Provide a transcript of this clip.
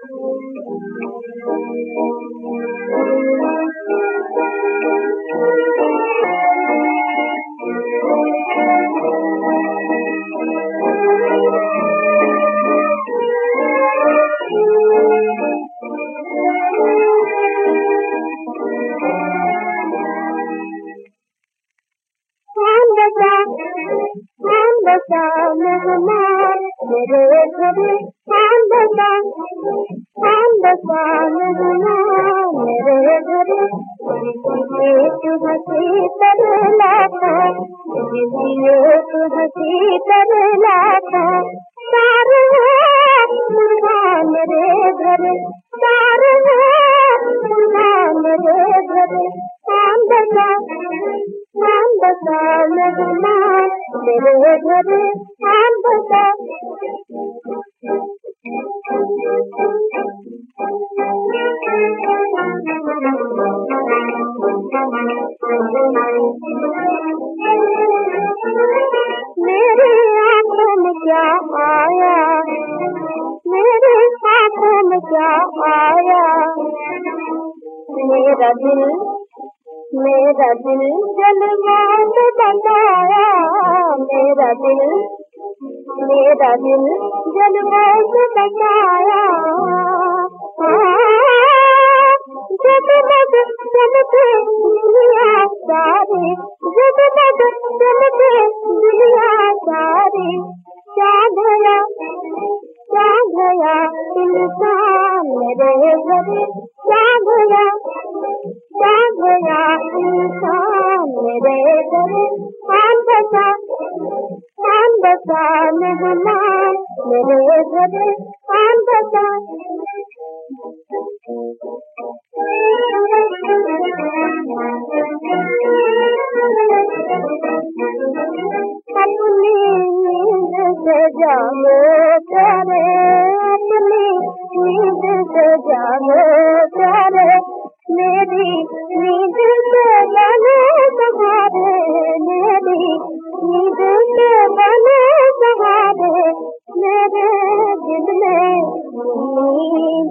मेहमान मेरे घरे मेहमान मेरे घरे एक हंसी तरलाता एक हंसी तरलाता सारे मेरे घरे सारे मेरे घरे मेहमान मेरे घरे मेरे आँखों में क्या आया मेरे आँखों में क्या आया मेरा दिल जलवात बताया मेरा दिल जलवात बताया जगमग चलते दुनिया सारी जगमग चलते दुनिया सारी क्या गया इंसान मेरे घरे क्या गया इंसान मेरे घरे आन बसा मेहमान मेरे घरे आन बसा अपनी नींद से जागो प्यारे अपनी नींद से जागो प्यारे मेरी नींद से बने सहारे मेरी नींद से बने सहारे मेरे दिल में